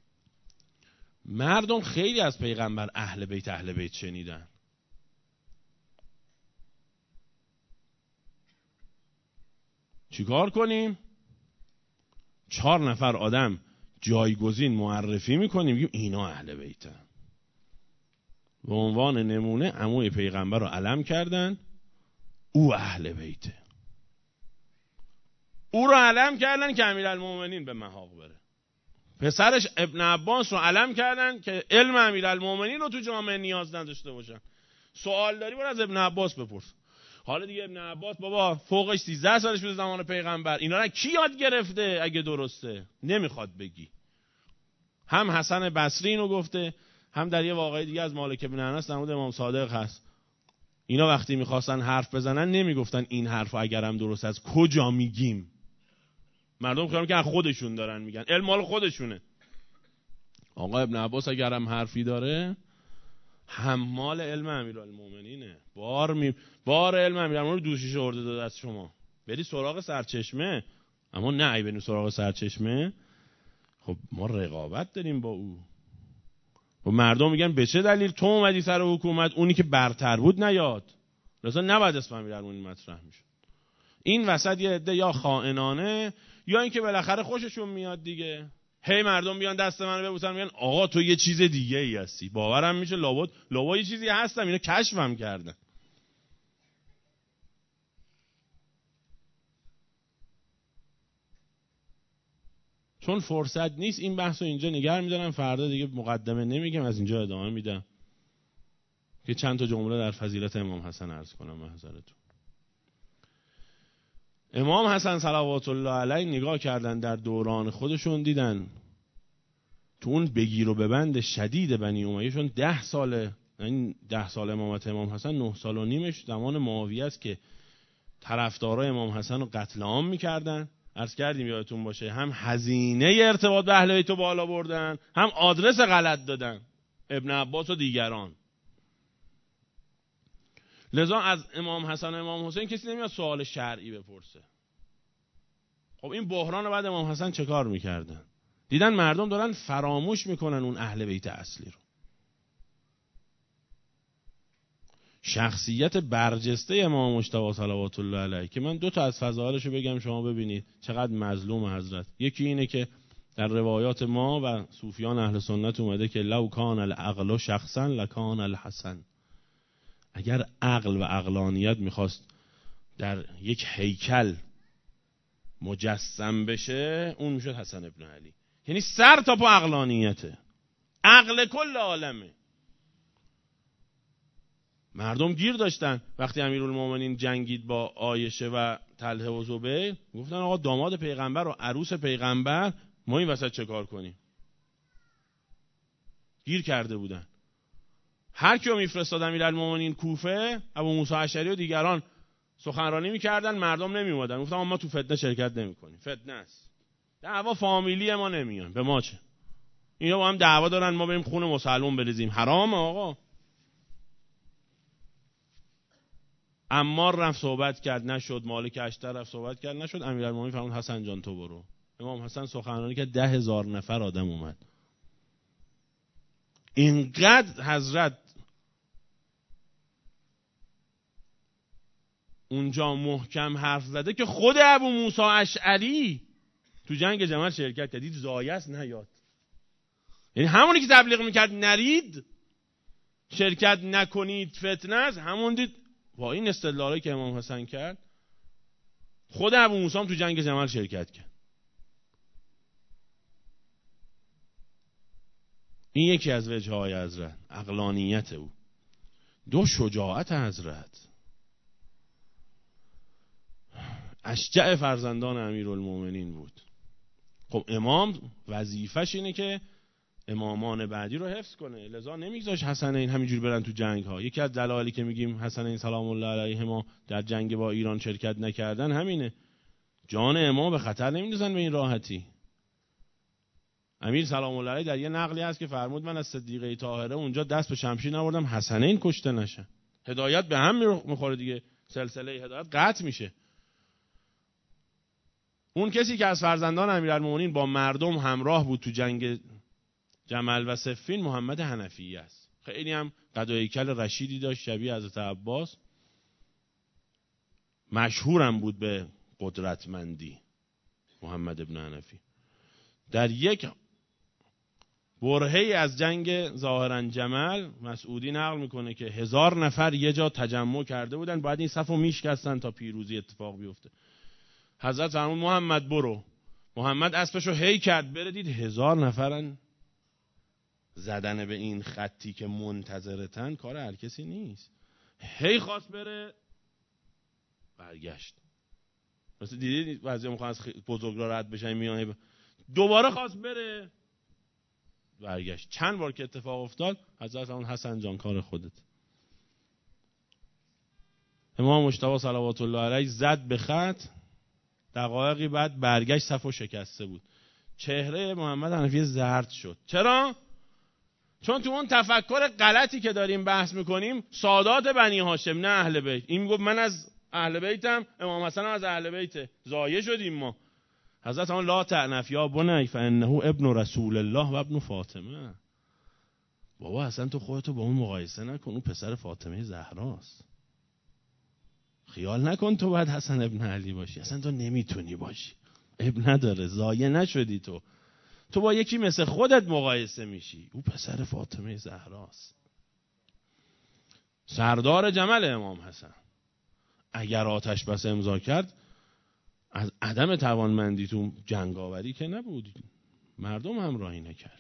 مردم خیلی از پیغمبر اهل بیت شنیدن، چیکار کنیم؟ 4 نفر آدم جایگزین معرفی میکنیم، میگیم اینا اهل بیتن. به عنوان نمونه عموی پیغمبر رو علم کردن، او اهل بیته. او رو علم کردن که امیرالمومنین به محاق بره. پسرش ابن عباس رو علم کردن که علم امیرالمومنین رو تو جامعه نیاز نداشته باشن. سوال داری برو از ابن عباس بپرس. حالا دیگه ابن عباس بابا فوقش 13 سالش بود زمان پیغمبر، اینا رو کی یاد گرفته؟ اگه درسته نمیخواد بگی. هم حسن بصری اینو گفته، هم در یه واقعه دیگه از مالک بن انس در مورد امام صادق هست. اینا وقتی میخواستن حرف بزنن نمیگفتن این حرف اگرم درست از کجا میگیم. مردم خیال میکنن خودشون دارن میگن، علم مال خودشونه. آقا ابن عباس اگرم حرفی داره حمال علم امیرالمومنینه. بار علم امیرالمومنین رو دوشیش آورده داده از شما. بری سراغ سرچشمه، اما نه ای بریم سراغ سرچشمه. خب ما رقابت داریم با او. و مردم میگن به چه دلیل تو اومدی سر حکومت، اونی که برتر بود نیاد. لذا نباید اسم امیرالمومنین مطرح میشه. این وسط یه عده یا خائنانه یا اینکه بالاخره خوششون میاد دیگه، هی مردم بیان دست منو ببوسن میگن آقا تو یه چیز دیگه ای هستی. باورم میشه لابد یه چیزی هستم، اینا کشفم کردن. چون فرصت نیست این بحثو اینجا نگه میدارم، فردا دیگه مقدمه نمیگم، از اینجا ادامه میدم که چند تا جمله در فضیلت امام حسن عرض کنم به حضرتون. امام حسن صلوات الله علیه نگاه کردن در دوران خودشون، دیدن تو اون بگیر و ببند شدید بنی امیه شون 10 ساله، این 10 سال امامت امام حسن 9 سال و نیمش زمان معاویه است که طرفدارای امام حسن رو قتل عام می‌کردن. عرض کردیم یادتون باشه، هم هزینه ارتباط به اهل بیت رو بالا بردن، هم آدرس غلط دادن، ابن عباس و دیگران. لذا از امام حسن و امام حسین کسی نمیاد سوال شرعی بپرسه. خب این بحران رو بعد امام حسن چه کار میکردن؟ دیدن مردم دارن فراموش میکنن اون اهل بیت اصلی رو. شخصیت برجسته امام مجتبی صلوات الله علیه که من 2 تا از فضائلش رو بگم شما ببینید چقدر مظلوم حضرت. یکی اینه که در روایات ما و صوفیان اهل سنت اومده که لو کان العقل شخصا لکان الحسن. اگر عقل و عقلانیت میخواست در یک هیکل مجسم بشه، اون میشد حسن ابن علی. یعنی سر تا پا عقلانیته، عقل کل عالمه. مردم گیر داشتن وقتی امیرالمومنین جنگید با عایشه و طلحه و زبیر، گفتن آقا داماد پیغمبر و عروس پیغمبر، ما این وسط چه کار کنیم؟ گیر کرده بودن. هر کیو میفرستاد امیرالمومنین کوفه، ابو موسی اشعری و دیگران سخنرانی میکردن، مردم نمیومدن. گفتن ما تو فتنه شرکت نمیکنیم، فتنه است، دعوا فامیلی ما نمیان، به ما چه؟ اینا با هم دعوا دارن، ما بریم خون مسلمون بریزیم، حرامه آقا. عمار رفت صحبت کرد نشد، مالک اشتر رفت صحبت کرد نشد، امیرالمومنین فرمود حسن جان تو برو. امام حسن سخنرانی کرد، 10,000 نفر آدم اومد. اینقدر حضرت اونجا محکم حرف زده که خود ابو موسی اشعری تو جنگ جمل شرکت کرد. دید زایه است نیاد، یعنی همونی که تبلیغ میکرد نرید شرکت نکنید فتنه است، همون دید با این استدلالی که امام حسن کرد خود ابو موسی هم تو جنگ جمل شرکت کرد. این یکی از وجه‌های حضرت، عقلانیت او. دو، شجاعت حضرت. اشجع فرزندان امیرالمومنین بود. خب امام وظیفش اینه که امامان بعدی رو حفظ کنه، لذا نمیگذاش حسنین همینجوری برن تو جنگ ها. یکی از دلایلی که میگیم حسنین سلام الله علیهما در جنگ با ایران شرکت نکردن همینه، جان امام به خطر نمیندازن به این راحتی. امیر سلام الله علیه در یه نقلی هست که فرمود من از صدیقه طاهره اونجا دست به شمشیر نبردم حسنین کشته نشن. هدایت به هم میخوره دیگه، سلسله هدایت قطع میشه. اون کسی که از فرزندان امیرالمومنین با مردم همراه بود تو جنگ جمل و صفین، محمد حنفی است. خیلی هم قد و هیکل رشیدی داشت، شبیه حضرت عباس. مشهورم بود به قدرتمندی محمد ابن حنفی. در یک برهه‌ای از جنگ ظاهرا جمل، مسعودی نقل میکنه که 1000 نفر یه جا تجمع کرده بودن، بعد این صفو میشکستن تا پیروزی اتفاق بیفته. حضرت فرمود محمد برو. محمد اسبشو هی کرد بره، دید 1000 نفرن، زدن به این خطی که منتظرتن کار هر کسی نیست. هی خواست بره، برگشت. مثلا دیدید بعضی موقع از بزرگرا رد بشن میان، دوباره خواست بره، برگشت. چند بار که اتفاق افتاد، حضرت اون حسن جان کار خودت. امام مجتبی صلوات الله علیه زد به خط، دقایقی بعد برگشت، صفو شکسته بود. چهره محمد حنفی زرد شد. چرا؟ چون تو اون تفکر غلطی که داریم بحث میکنیم، سادات بنی هاشم نه اهل بیت. این میگفت من از اهل بیتم، امام حسن هم از اهل بیته، زایه شدیم ما. حضرت اون لا تعنف یا بنی فانه ابن رسول الله و ابن فاطمه. بابا اصلا تو خودتو با اون مقایسه نکن، اون پسر فاطمه زهراست. خیال نکن تو باید حسن ابن علی باشی، اصلا تو نمیتونی باشی، اب نداره، زایه نشدی. تو با یکی مثل خودت مقایسه میشی، او پسر فاطمه زهراست، سردار جمل امام حسن. اگر آتش بس امضا کرد از عدم توانمندی تو جنگاوری که نبود، مردم همراهی نکردن.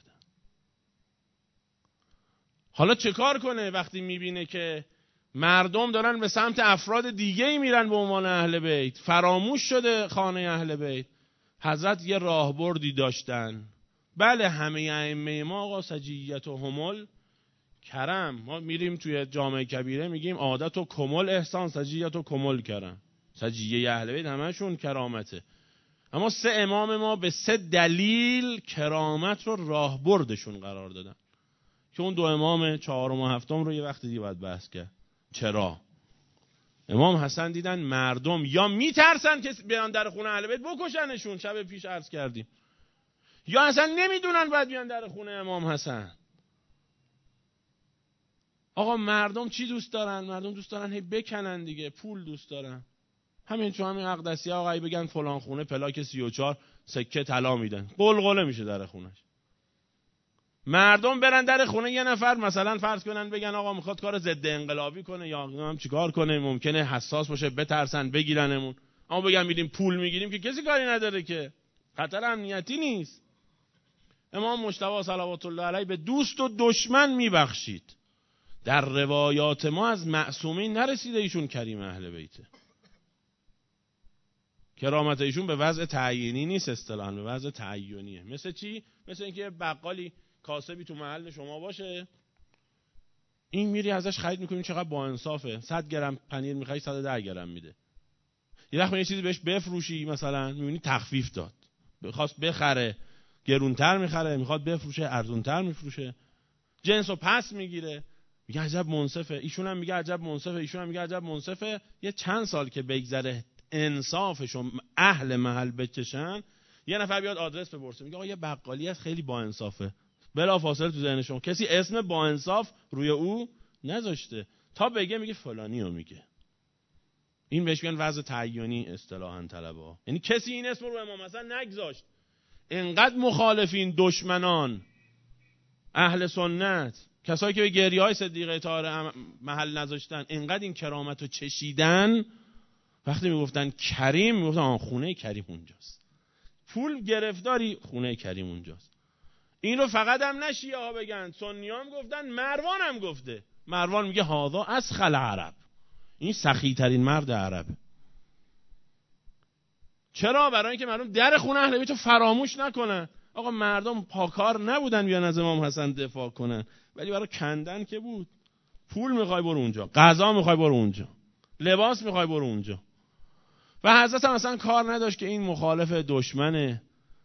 حالا چه کار کنه وقتی میبینه که مردم دارن به سمت افراد دیگه‌ای میرن به عنوان اهل بیت، فراموش شده خانه اهل بیت؟ حضرت یه راهبردی داشتن. بله همه ائمه ما آقا سجیت و همل کرم، ما میریم توی جامعه کبیره میگیم عادت و کمل احسان، سجیت و کمل کرم. سجیه اهل بیت همشون کرامته، اما 3 امام ما به 3 دلیل کرامت رو راهبردشون قرار دادن که اون 2 امام 4 و 7 رو یه وقت دیگه باید بحث کرد. چرا؟ امام حسن دیدن مردم یا میترسن که بیان در خونه اهل بیت بکشنشون، شب پیش عرض کردیم، یا اصلا نمیدونن باید بیان در خونه امام حسن. آقا مردم چی دوست دارن؟ مردم دوست دارن هی بکنن دیگه، پول دوست دارن. همین تو همین اقدسیه آقایی بگن فلان خونه پلاک 34 سکه طلا میدن، قلقله میشه در خونش. مردم برن در خونه یه نفر مثلا فرض کنن بگن آقا میخواد کار ضد انقلابی کنه یا هم چیکار کنه، ممکنه حساس باشه بترسن بگیرنمون، اما بگن میدیم پول میگیریم که کسی کاری نداره، که خطر امنیتی نیست. امام مجتبی صلوات الله علیه به دوست و دشمن میبخشید. در روایات ما از معصومین نرسیده ایشون کریم اهل بیته. کرامت ایشون به وضع تعیینی نیست، اصطلاحاً به وضع تعیینیه. مثل چی؟ مثل اینکه بقالی کاسبی تو محل شما باشه، این میری ازش خرید میکنی، چقدر با انصافه، 100 گرم پنیر میخوای 110 گرم میده. یه وقت یه چیزی بهش بفروشی مثلا میبینی تخفیف داد، خواست بخره گرونتر میخره، میخواد بفروشه ارزونتر میفروشه، جنسو پس میگیره، میگه عجب منصفه. ایشون هم میگه عجب منصفه، ایشون هم میگه عجب منصفه. یه چند سال که بگذره انصافشون اهل محل بکشن، یه نفر بیاد آدرس بپرسه میگه آقا یه بقالی هست خیلی با انصافه، بلافاصله تو ذهنشون کسی اسم با انصاف روی او نذاشته، تا بگه میگه فلانیو میگه. این بهش میگن وضع تعیینی اصطلاحاً طلبه. یعنی کسی این اسم رو امام حسن نگذاشت. انقدر مخالفین، دشمنان اهل سنت، کسایی که به گریه‌های صدیقه طاهره محل نذاشتن، انقدر این کرامت رو چشیدن، وقتی میگفتن کریم میگفتن آن خونه کریم اونجاست، پول گرفتاری خونه کریم اونجاست. این رو فقط هم نه شیعه ها بگن، سنی هم گفتن، مروان هم گفته. مروان میگه هذا اسخل عرب، این سخی ترین مرد عربه. چرا؟ برای اینکه مردم در خونه اهل بیت رو فراموش نکنن. آقا مردم پاکار نبودن بیان از امام حسن دفاع کنن، ولی برای کندن که بود. پول میخوای برو اونجا، غذا میخوای برو اونجا، لباس میخوای برو اونجا. و حضرت هم اصلا کار نداشت که این مخالف دشمنه.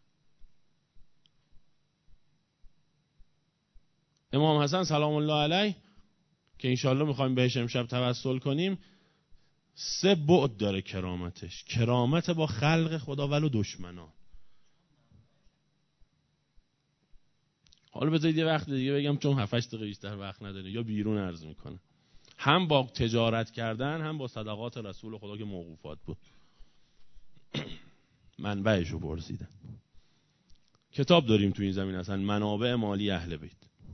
امام حسن سلام الله علیه که انشالله میخوایم بهش امشب توسل کنیم، 3 بعد داره کرامتش. کرامت با خلق خدا ولو دشمنان. حالا بذارید یه وقت دیگه بگم، چون 7-8 دقیقه بیشتر وقت نداره یا بیرون عرض میکنه. هم با تجارت کردن، هم با صدقات رسول خدا که موقوفات بود. منبعشو پرسیدن. کتاب داریم تو این زمین اصلا، منابع مالی اهل بیت.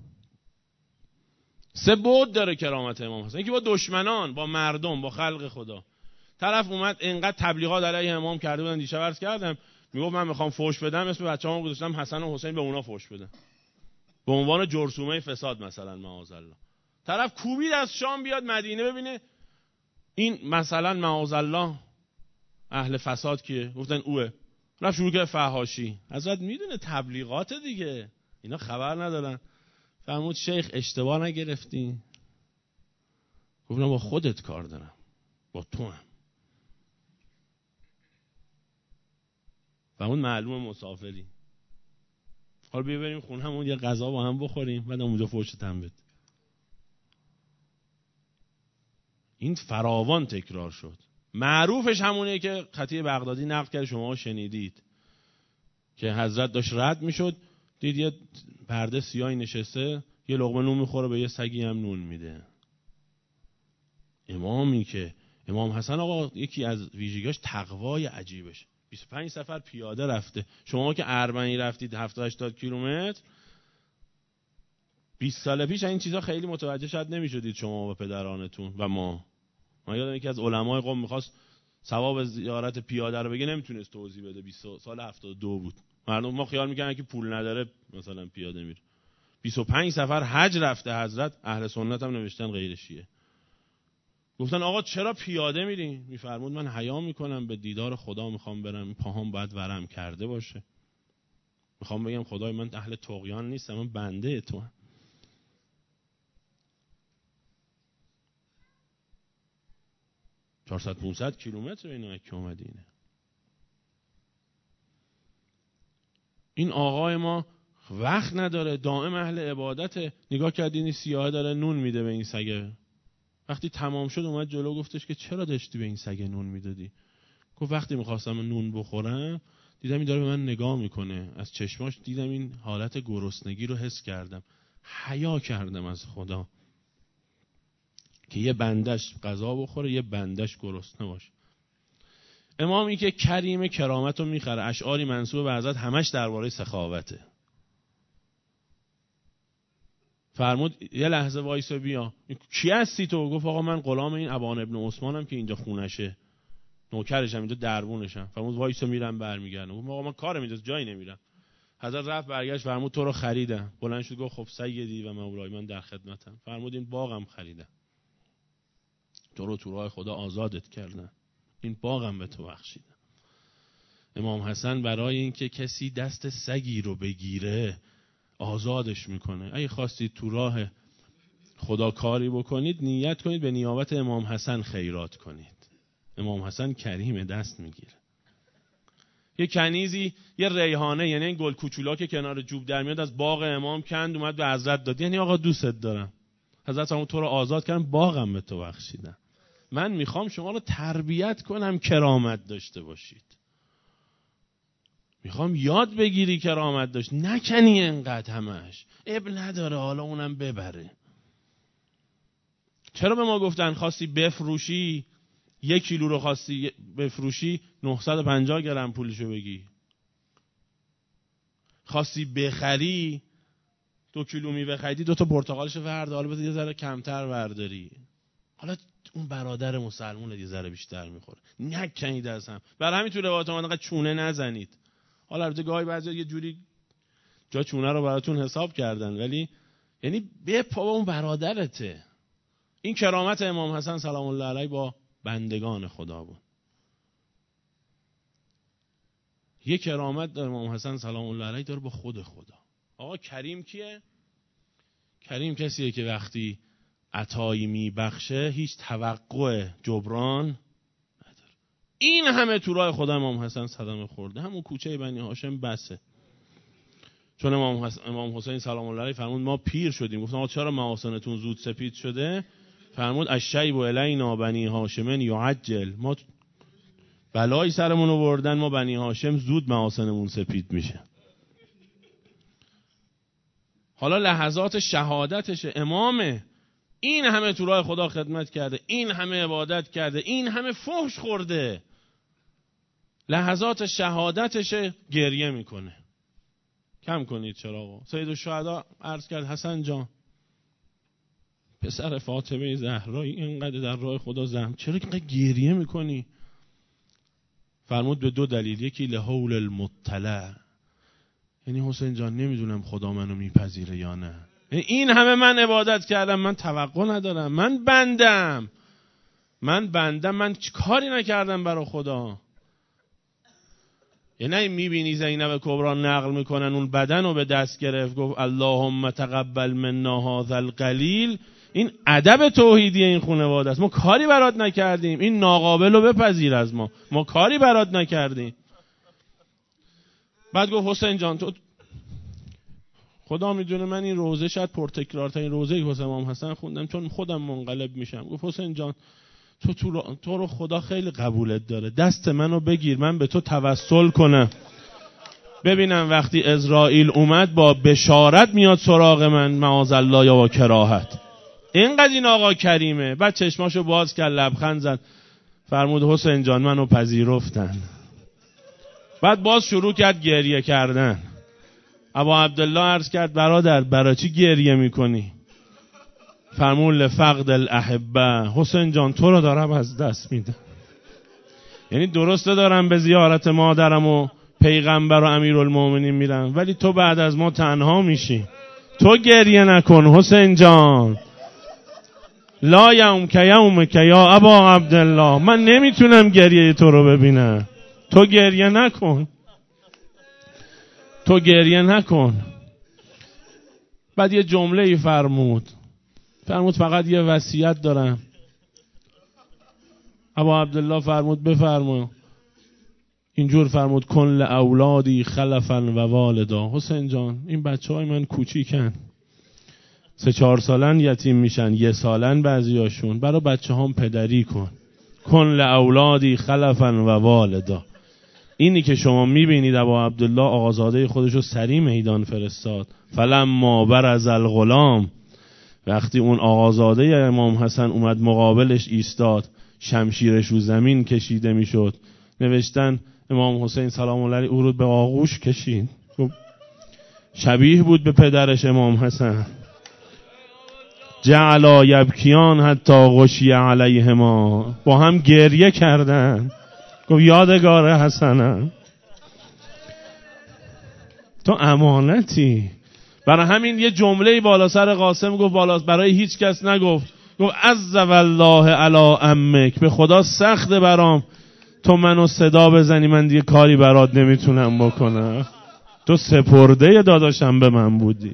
3 بعد داره کرامت امام حسن. یکی با دشمنان، با مردم، با خلق خدا. طرف اومد اینقدر تبلیغات علیه امام کرده بودن، دیشب عرض کردم، میگفت من میخوام فحش بدم، اسم بچه‌هامو گذاشتم حسن و حسین، به اونا فحش بدم به عنوان جرثومه فساد مثلا، معاذالله. طرف کوبید از شام بیاد مدینه ببینه این مثلا معاذالله اهل فساد کیه، گفتن اوه، رفت شروع کرد فحاشی. حضرت میدونه تبلیغات دیگه، اینا خبر ندارن. فرمود شیخ اشتباه نگرفتی؟ گفتم با خودت کار دارم، با تو هم. فرمود معلوم مسافری، حالا بیا بریم خونه همون یه غذا با هم بخوریم، بعد اونجا فحشتم بده. این فراوان تکرار شد. معروفش همونه که خطیب بغدادی نقل کرد، شما شنیدید، که حضرت داشت رد میشد، دید یه پرده سیاهی نشسته، یه لقمه نون میخوره، به یه سگی هم نون میده. امامی که امام حسن آقا یکی از ویژگیاش تقوای عجیبش، 25 سفر پیاده رفته. شما که اربعین رفتید 70-80 کیلومتر، 20 سال پیش این چیزا خیلی متوجه شاید نمیشدید شما و پدرانتون و ما. من یادم یکی از علمای قوم میخواست ثواب زیارت پیاده رو بگه، نمیتونست توضیح بده. 20 سال 72 بود. مردم ما خیال میکنن که پول نداره مثلا پیاده میره. 25 سفر حج رفته حضرت. اهل سنت هم نوشتن غیر شیعه. گفتن آقا چرا پیاده میری؟ میفرمود من حیا میکنم، به دیدار خدا میخوام برم، پاهام باید ورم کرده باشه. میخوام بگم خدای من اهل طغیان نیستم، من بنده تو هم. 400-500 کیلومتر بین مکه و مدینه. این آقای ما وقت نداره، دائم اهل عبادته. نگاه کردین این سیاه داره نون میده به این سگه. وقتی تمام شد اومد جلو، گفتش که چرا داشتی به این سگه نون میدادی؟ گفت وقتی میخواستم نون بخورم دیدم این داره به من نگاه میکنه، از چشماش دیدم این حالت گرسنگی رو حس کردم، حیا کردم از خدا که یه بندش غذا بخوره، یه بندش گرسنه باشه. امامی که کریم کرامت رو میخره، اشعاری منسوب به حضرت همش درباره سخاوته. فرمود یه لحظه وایسا بیا. کی هستی تو؟ گفت آقا من غلام این ابان ابن عثمانم که اینجا خونشه، نوکرشم، اینجا دربونشم. فرمود وایسا میرم برمیگردم. گفت آقا من کارم اینجاست، جایی نمیرم. حضرت رفت برگشت فرمود تو رو خریدم. بلند شد گفت خب سیدی و مولای من در خدمتم. فرمود این باغم خریدم، تو رو تو راه خدا آزادت کردم، این باغم به تو بخشیدم. امام حسن برای اینکه کسی دست سگی رو بگیره آزادش میکنه. اگه خواستید تو راه خدا کاری بکنید نیت کنید به نیابت امام حسن خیرات کنید. امام حسن کریم دست میگیره. یه کنیزی یه ریحانه، یعنی این گل کوچولا که کنار جوب در میاد، از باغ امام کند اومد به حضرت داد، یعنی آقا دوستت دارم، حضرت فرمود تو رو آزاد کردم، باغم به تو بخشیدم. من میخوام شما رو تربیت کنم کرامت داشته باشید، میخوام یاد بگیری کرامت داشت، نکنی انقدر همش اب نداره حالا اونم ببره. چرا به ما گفتن خواستی بفروشی 1 کیلو رو خواستی بفروشی 950 گرم پولشو بگی، خواستی بخری 2 کیلو میوه خریدی 2 تا پرتقالشو ورد، حالا بذار یه ذره کمتر ورداری، حالا اون برادر مسلمون یه ذره بیشتر میخوره، نکنید از هم. برای همین تو روایات اومده چونه نزنید. حالا البته گاهی بعضی یه جوری جا چونه رو براتون حساب کردن، ولی یعنی به پا اون برادرته. این کرامت امام حسن سلام الله علیه با بندگان خدا بود. یه کرامت داره امام حسن سلام الله علیه داره با خود خدا. آقا کریم کیه؟ کریم کسیه که وقتی عطایی میبخشه هیچ توقع جبران نداره. این همه تو راه خدا امام حسن صدمه خورده، همون کوچه بنی هاشم بسه. چون امام حسین سلام الله علیه فرمود ما پیر شدیم، گفتن آقا چرا محاسنتون زود سپید شده؟ فرمود الشیب الینا بنی هاشم یعجل، ما بلای سرمون آوردن، ما بنی هاشم زود محاسنمون سپید میشه. حالا لحظات شهادتشه، امامه، این همه تو راه خدا خدمت کرده، این همه عبادت کرده، این همه فحش خورده، لحظات شهادتشه گریه میکنه. کم کنید چراغو. سید الشهدا عرض کرد حسن جان پسر فاطمه زهرایی اینقدر در راه خدا زحمت، چرا اینقدر گریه میکنی؟ فرمود به 2 دلیل، یکی لحول المطلع، یعنی حسین جان نمیدونم خدا منو میپذیره یا نه، یعنی این همه من عبادت کردم، من توقع ندارم، من بندم، من کاری نکردم برای خدا. یعنی میبینی زینب کبرا نقل میکنن اون بدن رو به دست گرفت گفت اللهم تقبل منا هذا القلیل، این ادب توحیدی این خانواده است، ما کاری برات نکردیم، این ناقابل رو بپذیر از ما کاری برات نکردیم. بعد گفت حسین جان تو خدا میدونه من این روزه شاید پرتکرارترین روزه که امام حسن خوندم چون خودم منقلب میشم. گفت حسین جان تو رو خدا خیلی قبولت داره، دست منو بگیر من به تو توسل کنم، ببینم وقتی عزرائیل اومد با بشارت میاد سراغ من معاذالله یا با کراهت. اینقدر این آقا کریمه. بعد چشماشو باز کرد لبخند زد فرمود حسین جان منو پذیرفتن. بعد باز شروع کرد گریه کردن. ابا عبدالله عرض کرد برادر برای چی گریه میکنی؟ فرمود لفقد الاحبه، حسین جان تو رو دارم از دست میدم. یعنی درسته دارم به زیارت مادرم و پیغمبر و امیرالمومنین میرم، ولی تو بعد از ما تنها میشی، تو گریه نکن حسین جان. لا یوم که یوم که یا ابا عبدالله، من نمیتونم گریه تو رو ببینم، تو گریه نکن، تو گریه نکن. بعد یه جمله ای فرمود فقط یه وصیت دارم. ابا عبدالله فرمود بفرما. اینجور فرمود کن لاولادی خلفا و والدا. حسین جان این بچهای من کوچیکن، 3-4 سالن یتیم میشن، 1 سالن بعضیاشون، برای بچه هم پدری کن لاولادی خلفا و والدا. اینی که شما میبینید ابا عبدالله آقازاده خودشو سری میدان فرستاد. فلما برز الغلام، وقتی اون آقازاده امام حسن اومد مقابلش ایستاد، شمشیرش رو زمین کشیده میشد، نوشتن امام حسین سلام الله علیه او رو به آغوش کشید. شبیه بود به پدرش امام حسن. جعلا یبکیان حتی غشی علیهما، با هم گریه کردن. گفت یادگار حسنم. تو امانتی. برای همین یه جمله بالا سر قاسم گفت، بالا برای هیچ کس نگفت، گفت عز والله علی عمک، به خدا سخته برام تو منو صدا بزنی من دیگه کاری برات نمیتونم بکنم، تو سپرده داداشم به من بودی.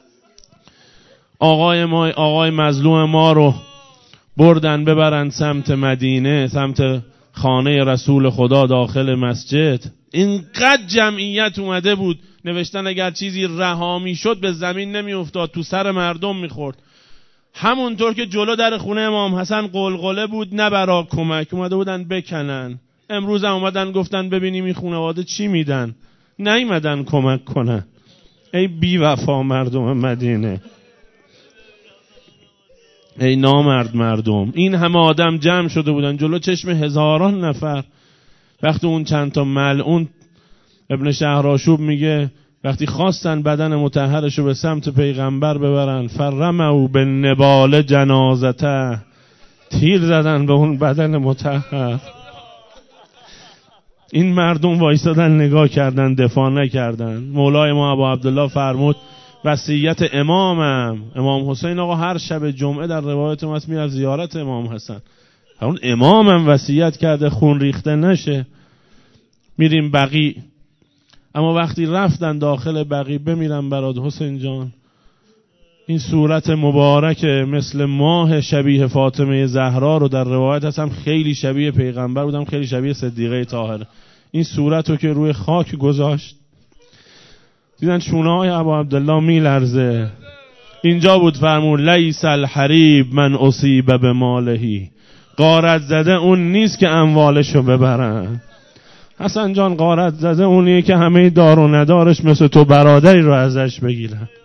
آقای مظلوم ما رو بردن ببرن سمت مدینه، سمت خانه رسول خدا داخل مسجد. اینقدر جمعیت اومده بود، نوشتن اگر چیزی رها میشد به زمین نمی افتاد، تو سر مردم میخورد. همونطور که جلو در خونه امام حسن قلقله بود، نه برا کمک اومده بودن بکنن. امروز هم اومدن گفتن ببینیم این خانواده چی میدن، نیومدن کمک کنن. ای بی وفا مردم مدینه، ای نامرد مردم. این همه آدم جمع شده بودن جلو چشم هزاران نفر. وقتی اون چند تا ملعون، ابن شهرآشوب میگه وقتی خواستن بدن مطهرشو به سمت پیغمبر ببرن، فرموا بالنبال جنازته، تیر زدن به اون بدن مطهر. این مردم وایسادن نگاه کردن، دفاع نکردن. مولای ما ابو عبدالله فرمود وصیت امامم، امام حسین آقا هر شب جمعه در روایت ما هست میرفت زیارت امام حسن. اون امامم وصیت کرده خون ریخته نشه. میریم بقیع، اما وقتی رفتن داخل بقیع بمیرن برات حسین جان، این صورت مبارک مثل ماه شبیه فاطمه زهرا رو در روایت هستم خیلی شبیه پیغمبر بودم، خیلی شبیه صدیقه طاهره. این صورت رو که روی خاک گذاشت، دیدن شونه های ابو عبدالله میلرزه. اینجا بود فرمود لیس الحریب من اصیب به مالهی، غارت زده اون نیست که اموالشو ببرن. حسن جان غارت زده اونیه که همه دار و ندارش مثل تو برادری رو ازش بگیرن.